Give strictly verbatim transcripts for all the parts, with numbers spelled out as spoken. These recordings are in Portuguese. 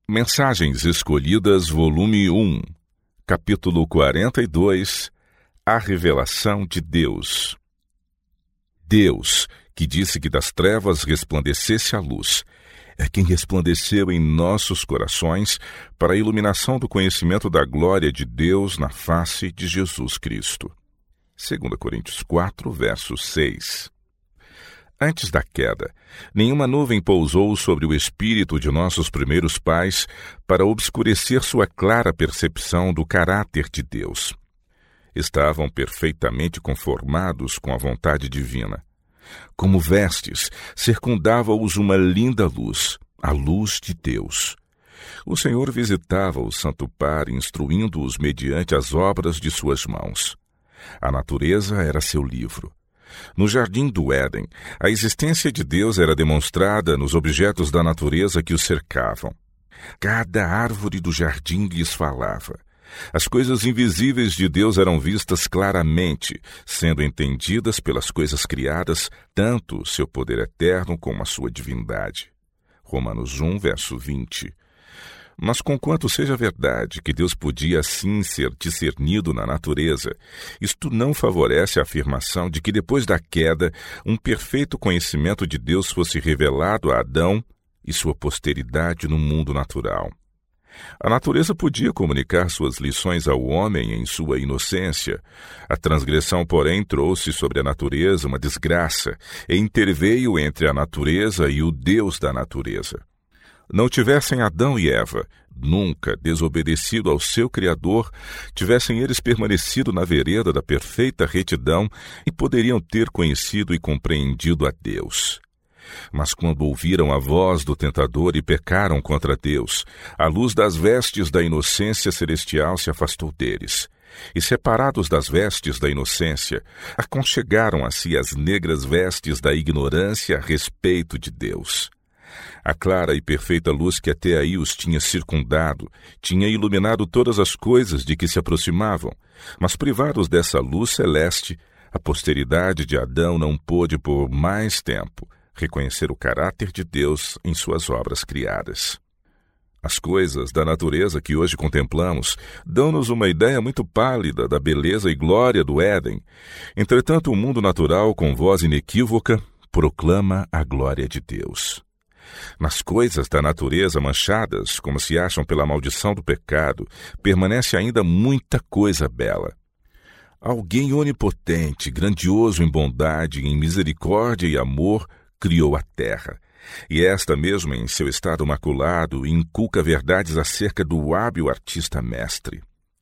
Mensagens Escolhidas, volume um, capítulo quarenta e dois, A Revelação de Deus. Deus, que disse que das trevas resplandecesse a luz, é quem resplandeceu em nossos corações para a iluminação do conhecimento da glória de Deus na face de Jesus Cristo. Segunda Coríntios quatro, verso seis. Antes da queda, nenhuma nuvem pousou sobre o espírito de nossos primeiros pais para obscurecer sua clara percepção do caráter de Deus. Estavam perfeitamente conformados com a vontade divina. Como vestes, circundava-os uma linda luz, a luz de Deus. O Senhor visitava o santo par, instruindo-os mediante as obras de suas mãos. A natureza era seu livro. No jardim do Éden, a existência de Deus era demonstrada nos objetos da natureza que o cercavam. Cada árvore do jardim lhes falava. As coisas invisíveis de Deus eram vistas claramente, sendo entendidas pelas coisas criadas, tanto o seu poder eterno como a sua divindade. Romanos um, verso vinte. Mas conquanto seja verdade que Deus podia assim ser discernido na natureza, isto não favorece a afirmação de que depois da queda, um perfeito conhecimento de Deus fosse revelado a Adão e sua posteridade no mundo natural. A natureza podia comunicar suas lições ao homem em sua inocência. A transgressão, porém, trouxe sobre a natureza uma desgraça e interveio entre a natureza e o Deus da natureza. Não tivessem Adão e Eva nunca desobedecido ao seu Criador, tivessem eles permanecido na vereda da perfeita retidão e poderiam ter conhecido e compreendido a Deus. Mas quando ouviram a voz do tentador e pecaram contra Deus, a luz das vestes da inocência celestial se afastou deles. E separados das vestes da inocência, aconchegaram a si as negras vestes da ignorância a respeito de Deus. A clara e perfeita luz que até aí os tinha circundado, tinha iluminado todas as coisas de que se aproximavam, mas privados dessa luz celeste, a posteridade de Adão não pôde por mais tempo reconhecer o caráter de Deus em suas obras criadas. As coisas da natureza que hoje contemplamos dão-nos uma ideia muito pálida da beleza e glória do Éden. Entretanto, o mundo natural, com voz inequívoca, proclama a glória de Deus. Nas coisas da natureza manchadas, como se acham pela maldição do pecado, permanece ainda muita coisa bela. Alguém onipotente, grandioso em bondade, em misericórdia e amor, criou a terra. E esta mesmo, em seu estado maculado, inculca verdades acerca do hábil artista mestre.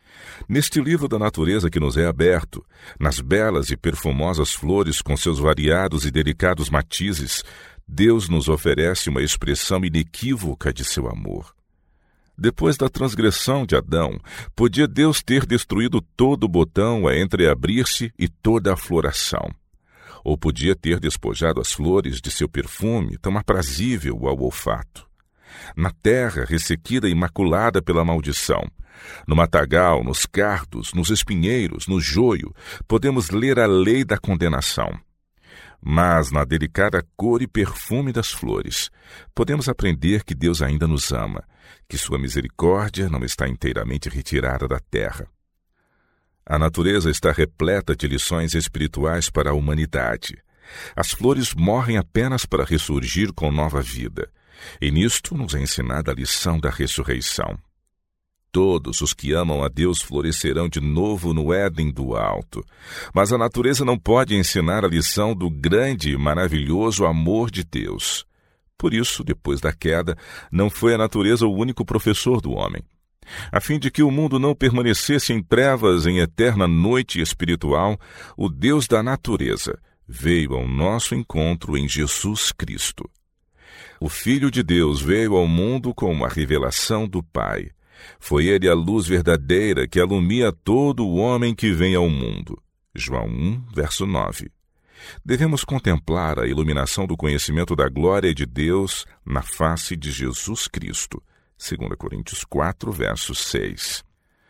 Neste livro da natureza que nos é aberto, nas belas e perfumosas flores com seus variados e delicados matizes, Deus nos oferece uma expressão inequívoca de seu amor. Depois da transgressão de Adão, podia Deus ter destruído todo o botão a entreabrir-se e toda a floração. Ou podia ter despojado as flores de seu perfume, tão aprazível ao olfato. Na terra ressequida e maculada pela maldição, no matagal, nos cardos, nos espinheiros, no joio, podemos ler a lei da condenação. Mas na delicada cor e perfume das flores, podemos aprender que Deus ainda nos ama, que sua misericórdia não está inteiramente retirada da terra. A natureza está repleta de lições espirituais para a humanidade. As flores morrem apenas para ressurgir com nova vida, e nisto nos é ensinada a lição da ressurreição. Todos os que amam a Deus florescerão de novo no Éden do alto, mas a natureza não pode ensinar a lição do grande e maravilhoso amor de Deus. Por isso, depois da queda, não foi a natureza o único professor do homem. A fim de que o mundo não permanecesse em trevas em eterna noite espiritual, o Deus da natureza veio ao nosso encontro em Jesus Cristo. O Filho de Deus veio ao mundo como a revelação do Pai. Foi ele a luz verdadeira que alumia todo o homem que vem ao mundo. João um, verso nove. Devemos contemplar a iluminação do conhecimento da glória de Deus na face de Jesus Cristo. Segunda Coríntios quatro, verso seis.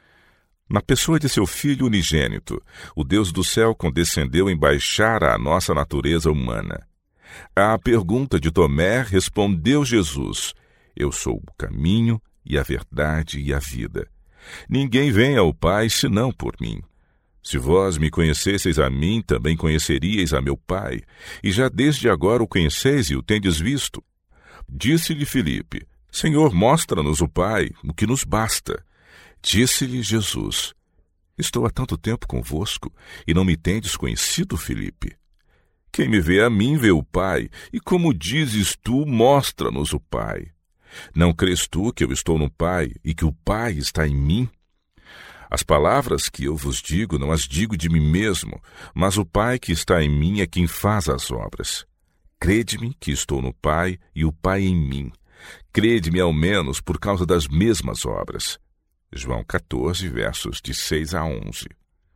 Na pessoa de seu Filho unigênito, o Deus do céu condescendeu em baixar a nossa natureza humana. À pergunta de Tomé, respondeu Jesus: Eu sou o caminho e a verdade e a vida. Ninguém vem ao Pai senão por mim. Se vós me conhecesseis a mim, também conheceríeis a meu Pai, e já desde agora o conheceis e o tendes visto. Disse-lhe Filipe: Senhor, mostra-nos o Pai, o que nos basta. Disse-lhe Jesus: Estou há tanto tempo convosco, e não me tendes conhecido, Filipe? Quem me vê a mim vê o Pai, e como dizes tu, mostra-nos o Pai. Não crês tu que eu estou no Pai, e que o Pai está em mim? As palavras que eu vos digo não as digo de mim mesmo, mas o Pai que está em mim é quem faz as obras. Crede-me que estou no Pai e o Pai em mim. Crede-me ao menos por causa das mesmas obras. João quatorze, versos de seis a onze.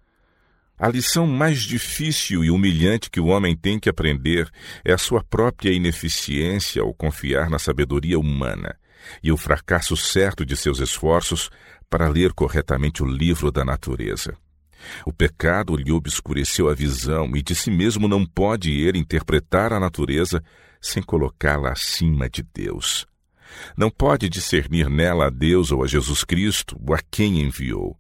A lição mais difícil e humilhante que o homem tem que aprender é a sua própria ineficiência ao confiar na sabedoria humana e o fracasso certo de seus esforços para ler corretamente o livro da natureza. O pecado lhe obscureceu a visão e de si mesmo não pode ele interpretar a natureza sem colocá-la acima de Deus. Não pode discernir nela a Deus ou a Jesus Cristo, ou a quem enviou.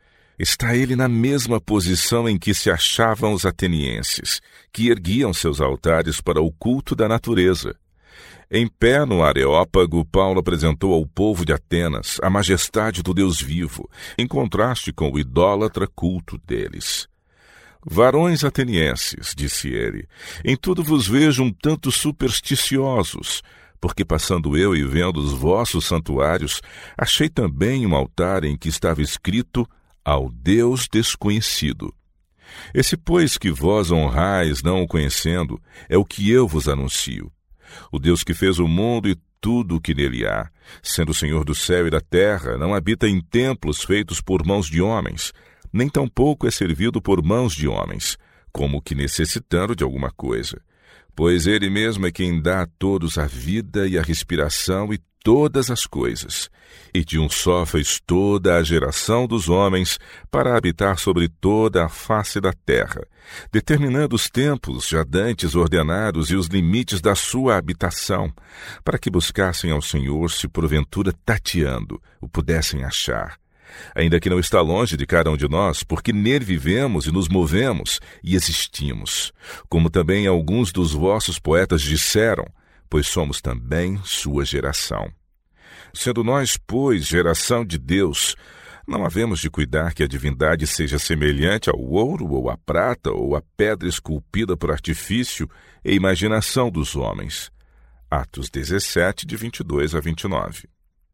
Está ele na mesma posição em que se achavam os atenienses, que erguiam seus altares para o culto da natureza. Em pé no Areópago, Paulo apresentou ao povo de Atenas a majestade do Deus vivo, em contraste com o idólatra culto deles. Varões atenienses, disse ele, em tudo vos vejo um tanto supersticiosos, porque passando eu e vendo os vossos santuários, achei também um altar em que estava escrito ao Deus desconhecido. Esse, pois, que vós honrais não o conhecendo, é o que eu vos anuncio. O Deus que fez o mundo e tudo o que nele há, sendo o Senhor do céu e da terra, não habita em templos feitos por mãos de homens, nem tampouco é servido por mãos de homens, como que necessitando de alguma coisa. Pois ele mesmo é quem dá a todos a vida e a respiração e todas as coisas, e de um só fez toda a geração dos homens para habitar sobre toda a face da terra, determinando os tempos já dantes ordenados e os limites da sua habitação, para que buscassem ao Senhor se porventura tateando o pudessem achar. Ainda que não está longe de cada um de nós, porque nele vivemos e nos movemos e existimos, como também alguns dos vossos poetas disseram, pois somos também sua geração. Sendo nós, pois, geração de Deus, não havemos de cuidar que a divindade seja semelhante ao ouro, ou à prata, ou à pedra esculpida por artifício e imaginação dos homens. Atos dezessete, de vinte e dois a vinte e nove.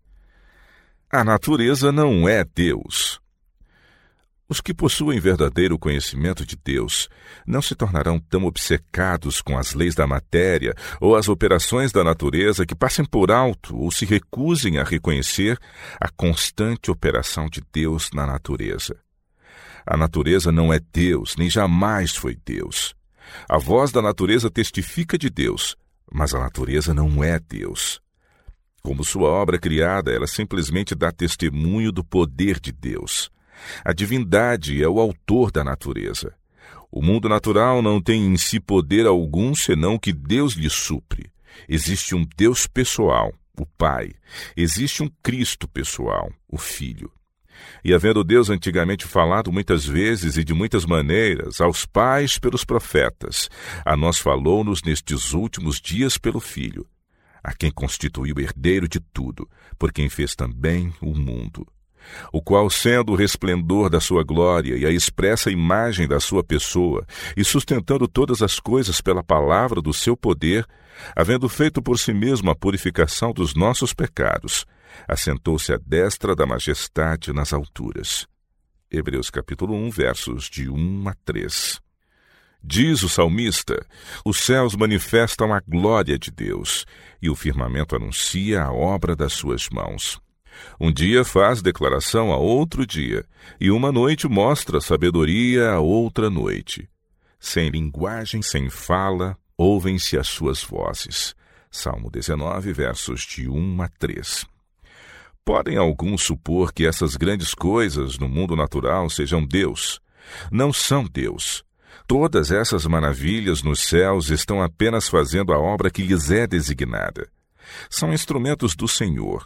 A natureza não é Deus. Os que possuem verdadeiro conhecimento de Deus não se tornarão tão obcecados com as leis da matéria ou as operações da natureza que passem por alto ou se recusem a reconhecer a constante operação de Deus na natureza. A natureza não é Deus, nem jamais foi Deus. A voz da natureza testifica de Deus, mas a natureza não é Deus. Como sua obra criada, ela simplesmente dá testemunho do poder de Deus. A divindade é o autor da natureza. O mundo natural não tem em si poder algum senão o que Deus lhe supre. Existe um Deus pessoal, o Pai. Existe um Cristo pessoal, o Filho. E havendo Deus antigamente falado muitas vezes e de muitas maneiras aos pais pelos profetas, a nós falou-nos nestes últimos dias pelo Filho, a quem constituiu herdeiro de tudo, por quem fez também o mundo, o qual, sendo o resplendor da sua glória e a expressa imagem da sua pessoa, e sustentando todas as coisas pela palavra do seu poder, havendo feito por si mesmo a purificação dos nossos pecados, assentou-se à destra da majestade nas alturas. Hebreus capítulo um, versos de um a três. Diz o salmista: os céus manifestam a glória de Deus, e o firmamento anuncia a obra das suas mãos. Um dia faz declaração a outro dia, e uma noite mostra sabedoria a outra noite. Sem linguagem, sem fala, ouvem-se as suas vozes. Salmo dezenove, versos de um a três. Podem alguns supor que essas grandes coisas no mundo natural sejam Deus? Não são Deus. Todas essas maravilhas nos céus estão apenas fazendo a obra que lhes é designada. São instrumentos do Senhor,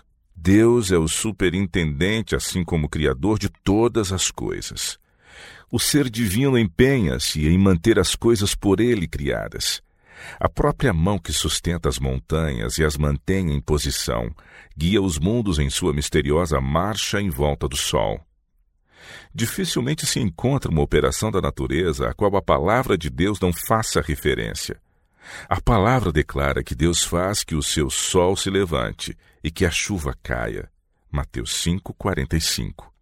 Deus é o superintendente, assim como o Criador de todas as coisas. O ser divino empenha-se em manter as coisas por ele criadas. A própria mão que sustenta as montanhas e as mantém em posição, guia os mundos em sua misteriosa marcha em volta do Sol. Dificilmente se encontra uma operação da natureza a qual a palavra de Deus não faça referência. A palavra declara que Deus faz que o seu sol se levante e que a chuva caia. Mateus cinco, quarenta e cinco.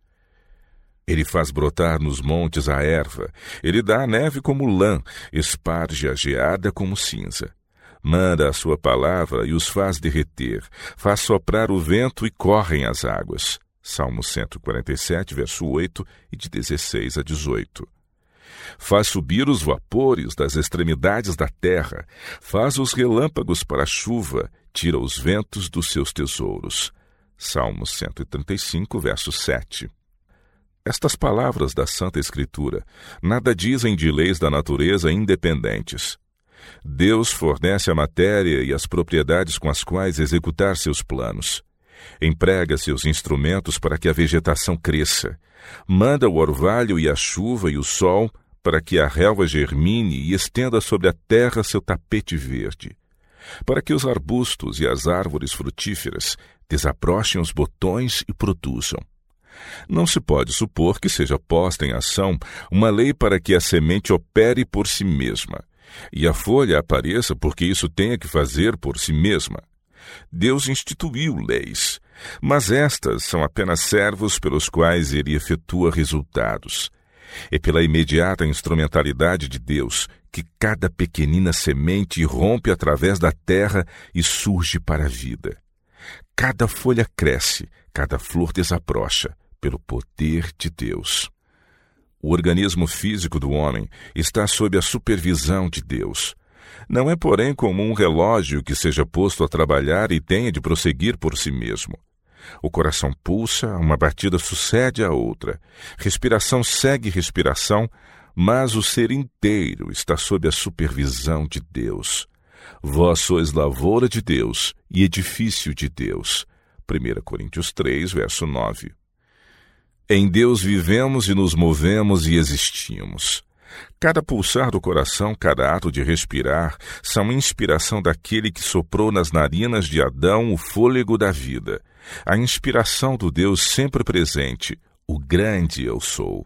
Ele faz brotar nos montes a erva, ele dá a neve como lã, esparge a geada como cinza. Manda a sua palavra e os faz derreter, faz soprar o vento e correm as águas. Salmo cento e quarenta e sete, verso oito e de dezesseis a dezoito. Faz subir os vapores das extremidades da terra, faz os relâmpagos para a chuva, tira os ventos dos seus tesouros. Salmo cento e trinta e cinco, verso sete. Estas palavras da Santa Escritura nada dizem de leis da natureza independentes. Deus fornece a matéria e as propriedades com as quais executar seus planos. Emprega seus instrumentos para que a vegetação cresça. Manda o orvalho e a chuva e o sol para que a relva germine e estenda sobre a terra seu tapete verde. Para que os arbustos e as árvores frutíferas desabrochem os botões e produzam. Não se pode supor que seja posta em ação uma lei para que a semente opere por si mesma, e a folha apareça porque isso tenha que fazer por si mesma. Deus instituiu leis, mas estas são apenas servos pelos quais ele efetua resultados. É pela imediata instrumentalidade de Deus que cada pequenina semente irrompe através da terra e surge para a vida. Cada folha cresce, cada flor desabrocha, pelo poder de Deus. O organismo físico do homem está sob a supervisão de Deus. Não é, porém, como um relógio que seja posto a trabalhar e tenha de prosseguir por si mesmo. O coração pulsa, uma batida sucede à outra. Respiração segue respiração, mas o ser inteiro está sob a supervisão de Deus. Vós sois lavoura de Deus e edifício de Deus. primeira Coríntios três, verso nove. Em Deus vivemos e nos movemos e existimos. Cada pulsar do coração, cada ato de respirar, são inspiração daquele que soprou nas narinas de Adão o fôlego da vida, a inspiração do Deus sempre presente, o grande eu sou.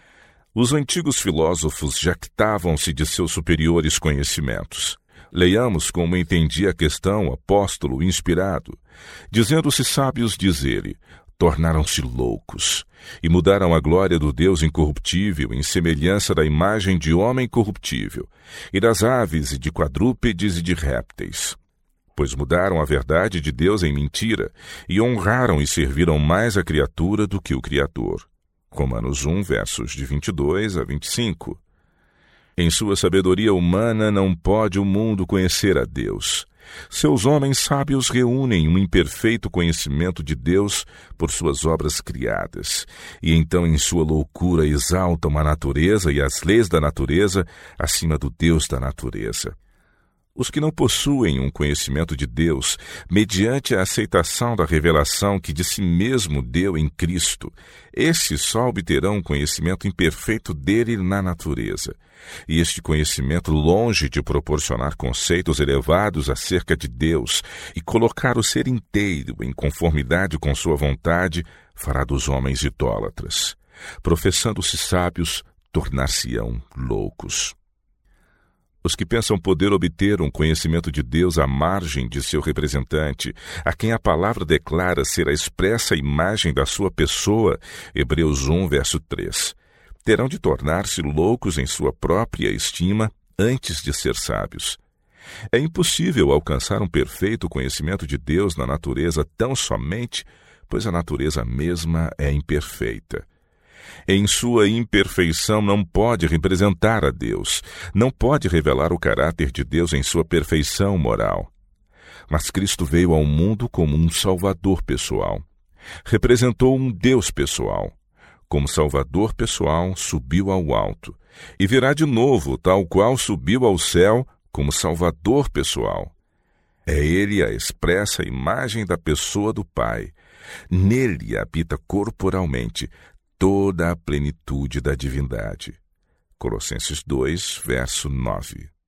Os antigos filósofos jactavam-se de seus superiores conhecimentos. Leiamos como entendia a questão o apóstolo inspirado. Dizendo-se sábios, diz ele, tornaram-se loucos e mudaram a glória do Deus incorruptível em semelhança da imagem de homem corruptível, e das aves e de quadrúpedes e de répteis. Pois mudaram a verdade de Deus em mentira e honraram e serviram mais a criatura do que o Criador. Romanos um, versos de vinte e dois a vinte e cinco. Em sua sabedoria humana não pode o mundo conhecer a Deus. Seus homens sábios reúnem um imperfeito conhecimento de Deus por suas obras criadas, e então em sua loucura exaltam a natureza e as leis da natureza acima do Deus da natureza. Os que não possuem um conhecimento de Deus, mediante a aceitação da revelação que de si mesmo deu em Cristo, esses só obterão um conhecimento imperfeito dele na natureza. E este conhecimento, longe de proporcionar conceitos elevados acerca de Deus e colocar o ser inteiro em conformidade com sua vontade, fará dos homens idólatras. Professando-se sábios, tornar-se-ão loucos. Os que pensam poder obter um conhecimento de Deus à margem de seu representante, a quem a palavra declara ser a expressa imagem da sua pessoa, Hebreus um, verso três, terão de tornar-se loucos em sua própria estima antes de ser sábios. É impossível alcançar um perfeito conhecimento de Deus na natureza tão somente, pois a natureza mesma é imperfeita. Em sua imperfeição não pode representar a Deus, não pode revelar o caráter de Deus em sua perfeição moral. Mas Cristo veio ao mundo como um Salvador pessoal. Representou um Deus pessoal. Como Salvador pessoal, subiu ao alto, e virá de novo, tal qual subiu ao céu, como Salvador pessoal. É ele a expressa imagem da pessoa do Pai, Nele habita corporalmente toda a plenitude da divindade. Colossenses dois, verso nove.